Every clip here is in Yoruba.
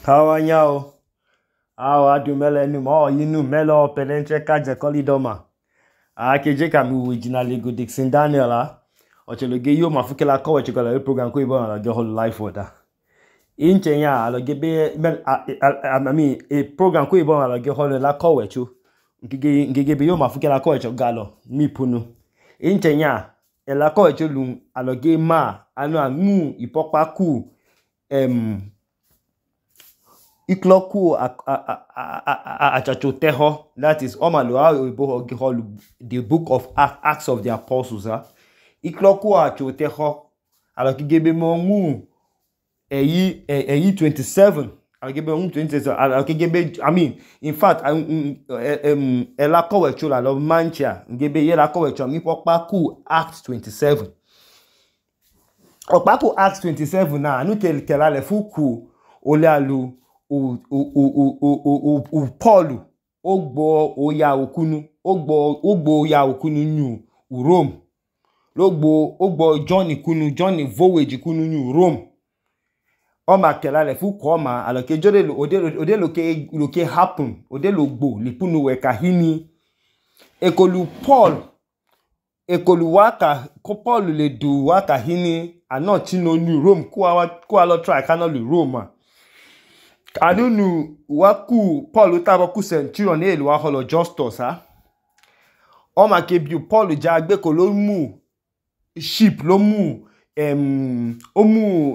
Kawanyao, awa du mele nu mo yinu melo pelentre kaje kolidoma. Keje kami originally go Dixon Daniela. Ocheloge yo mafukela kowe chikola program ko ibo na go whole life water. Inche ya alogebe a program ko ibo na go whole la kowe chu. Ngigebe yo mafukela kowe chogalo mi punu. Inche ya ela kowe chu lu aloge ma anu amu ipokpa ku Ikloku achachoteho, that is the book of Acts of the Apostles. Ikloku achachoteho, alakigebe mongu eyi 27. Alakigebe mongu 27. Alakigebe, I mean, in fact, elakowe chola lo mancha. Ngebe yelakowe chola mipokpaku Acts 27. Okpaku Acts 27 na anu kelale fuku ole alu. Paul ogbo oya okunu new Rome ogbo John voyage kunu new Rome o ma kelale fu ko ma aloke jode ode loke happen ode logbo lipunu we kahini ekolu waka ko Paul le do waka hini anoti no new Rome ko alo try kanolu Rome. Anunu waku Paul utaboku centurion elu wa holo Justus o ma kebi Paul jagbe ko lo mu ship lo mu o mu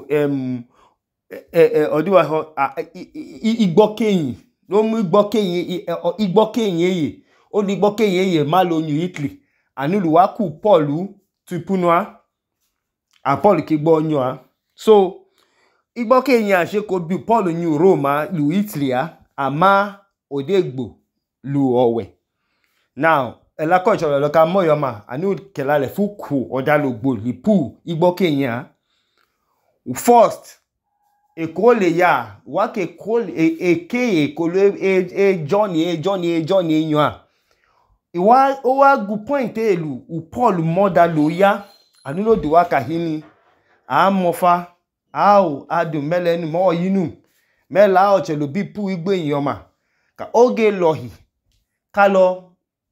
odiwa ho igbokeyin lo mu igbokeyin eye o ni igbokeyin eye ma lo New Italy anulu waku Paul tupunwa a Paul ki gbo onyo so Igboke yin ase ko bi Paul ní Roma lu Italy ama odegbo lu owe. Now, elako ichoro loka moyoma anu kelale fuku odalogbo lipu igboke yin first ekole ya wake kole eke ekole Johnny yin iwa o wa gu point elu Paul moda lo ya anu lo di waka hini amofa Aw adu mele nu mo yinu mela o chelo bipu igbo eyan ma ka oge lohi kalo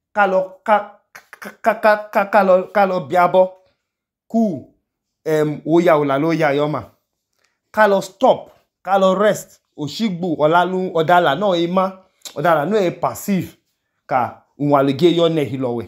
biabo ku oya ola lo ya yo ma kalo stop kalo rest osigbo olalu odala no e passive ka unwaloge yo nehi lowe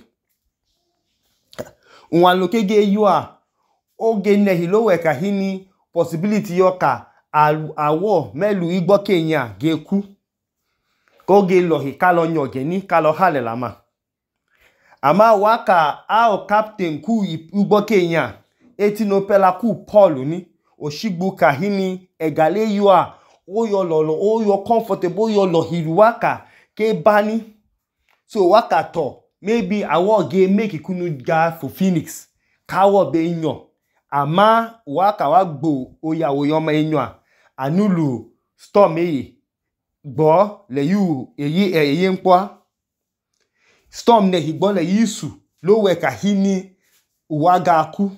unwaloge yo oge nehi lowe ka hini possibility yoka awo melu igboke yin geku koge lohi kalo nyoge ni kalo halelama ama waka ao captain ku igboke yin etinopela ku Paul ni osigbu kahini egale yo oyo lolo oyo comfortable oyo lohiru waka ke bani so waka to maybe awo ge make kunu ga for Phoenix kawo be yan ama waka wagbo oya oyoma enyo anulu storm eye gbo le yu eye npo storm ne higbo le yisu lo we ka hini uwaga ku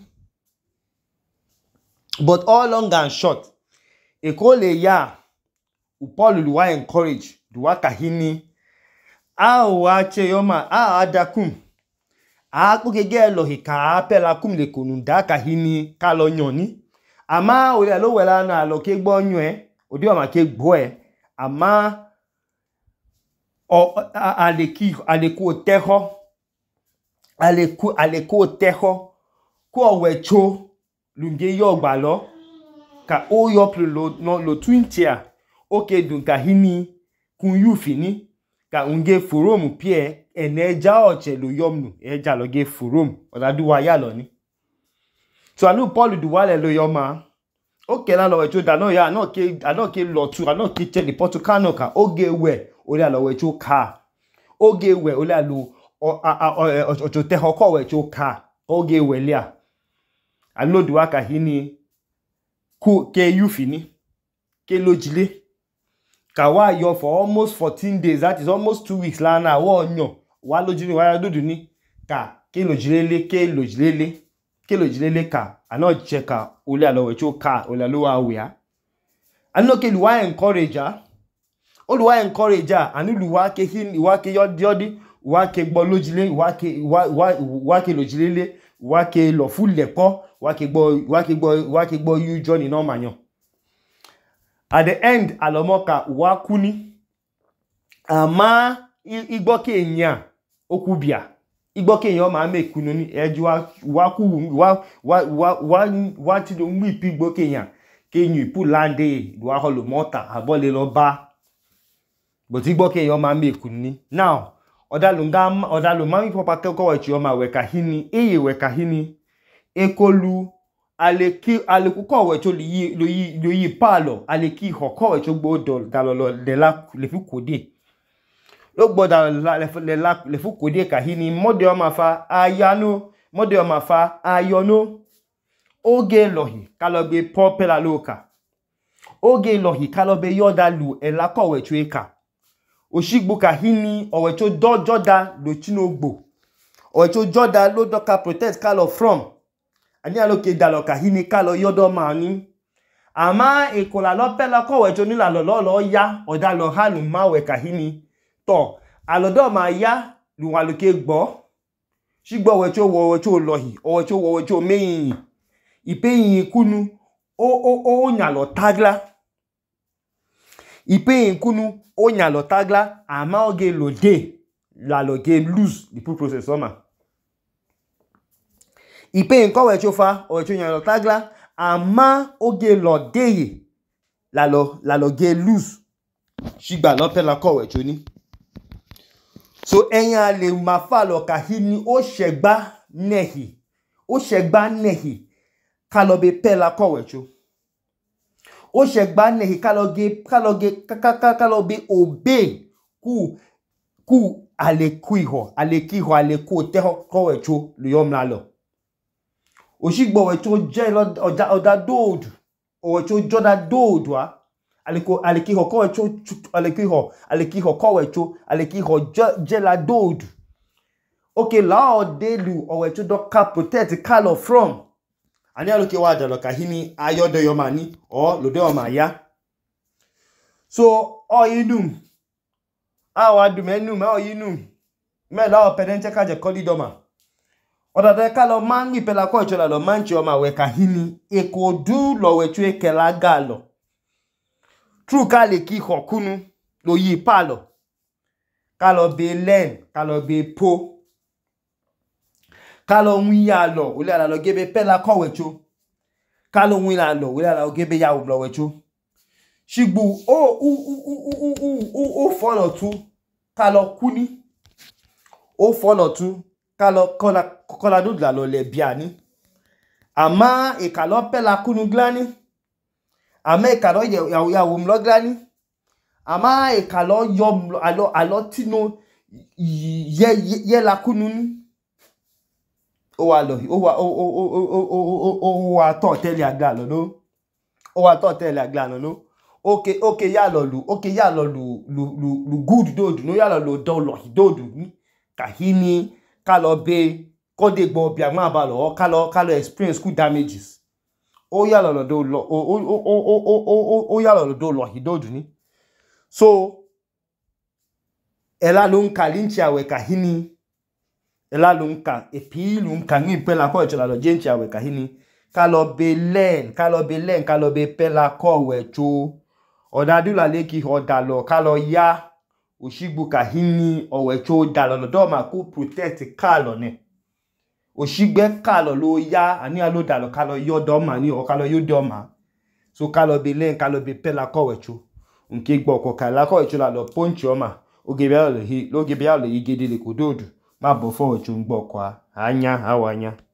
but all long and short ekole ya Paul luwa encourage duwa ka hini wa che yoma adakum akugege lo hika apela kum le konunda ka hini ka lo nyoni ama ole lo wela na lo ke gbo nyu odi o ma ke gbo ama aleku teho ko wecho lunge yo gba lo ka o yo lo 20 oke dun ka hini kun yu fini ka unge forum pie eneja ochelu yomnu eja loge forum odaduwa ya lo ni so anu Paul duwale lo yoma oke la lo wecho da no ya no ke lo tu no ke che report kano ka oge we ole lo wecho ka oge we ole lo ochote hoko wecho ka oge we lia anu duwa ka hini ku ke yu fini ke lojile Kawa yo for almost 14 days, that is almost 2 weeks la na wo nyo wa lojini wa dudu ni ka ke lojilele ka ano cheka ole alo wecho ka ole lo wa anoke luwa encourager oluwa encourager anu luwa ke hin luwa ke yodi wa ke gbo lojile wa ke lojilele wa ke lo fulepo wa ke gbo you journey no manyo. At the end alomoka wa kuni ama igbo ke enya okubia igbo ke enya ma mekunu ni eju wa ku wa ti do mi pi igbo ke enya ke yin ipu lande wa holo mota abole lo ba but igbo ke enya ma mekunu ni. Now odalu mami papa ko wechi o ma weka hini eye weka hini ekolu aleku ko wecho lo yi palo aleki ho ko wecho gbodo dalolo de la le fu kode lo gboda le fu kode ka hini mode o ma fa ayano mode o ma fa ayono oge lohi kalobe popela loka oge lohi kalobe yodalu ela ko wecho eka oshigbo ka hini owecho joda lo chinogbo owecho joda lo doka protect kalo from ani aloke dalo ka hini kalo yodo mani ama ekola lo pela ko wecho ni la lo ya odalo halu mawe ka hini to alodo ma ya lu aloke gbo shigbo wecho lohi owecho meyin ipeyin kunu o nya lo tagla ipeyin kunu o nya lo tagla ama oge lo de la lo game lose the process oma ipeyin ko wecho fa owecho nya lo tagla ama oge lo de la lo ge lose shigba lo pela ko wecho ni. So enya le ma fa lo ka hini o shegba nehi kalobe pela ko wecho o shegba nehi kalobe obey ku aleku te ko wecho lu yomla lo oshigbo wecho je lo oda dodu owecho joda dodu aleki ho ko wecho aleki ho ko wecho aleki ho je la dodu okay la odelu owecho do ka protect kalo from ani aloke wa dalo ka hini ayodo yomani o lo de o ma ya. So oyinum awa du menum oyinum me la o penente ka je kolidoma odade kalo mangi pela ko chola lo manchi o ma we ka hini ekodu lo wecho ekela galo true kale ki hokunu lo yi palo kalo be len kalo be po kalo wiya lo ole ala lo gebe pela ko wecho kalo wiya lo ole ala lo gebe ya lo wecho shigbu o follow tu kalo kuni o follow tu kalo kola do la lo le biani ama e kalo pela kunu glani ama e kalo ya wo mlo glani ama e kalo yo alo tino ye la kunu ni o wa to tele agla lo no o wa to tele agla lo no okay ya lo lu good dodu no ya lo do lo dodu ni ka hini kalo be kode gbo bia ma ba lo kalo experience school damages o ya lo do lo o ya lo do lo dodu ni. So ela lo nka linchi awe ka hini ela lo nka epi lo nka ni pela ko chola lo jenchi awe ka hini kalo be pela ko wecho odadu la leki odalo kalo ya oshigbu ka hini owecho dalo do ma ku protect kalo ne oshigbe kalo lo ya ani alo dalo kalo yodo ma ni o kalo yodo ma so kalo be pela ko wecho nke gbo ko kala ko wecho la lo ponchi o ma ogebe alo hi lo gebe alo igede le kododu ma bo fo wecho ngbo kwa anya awanya.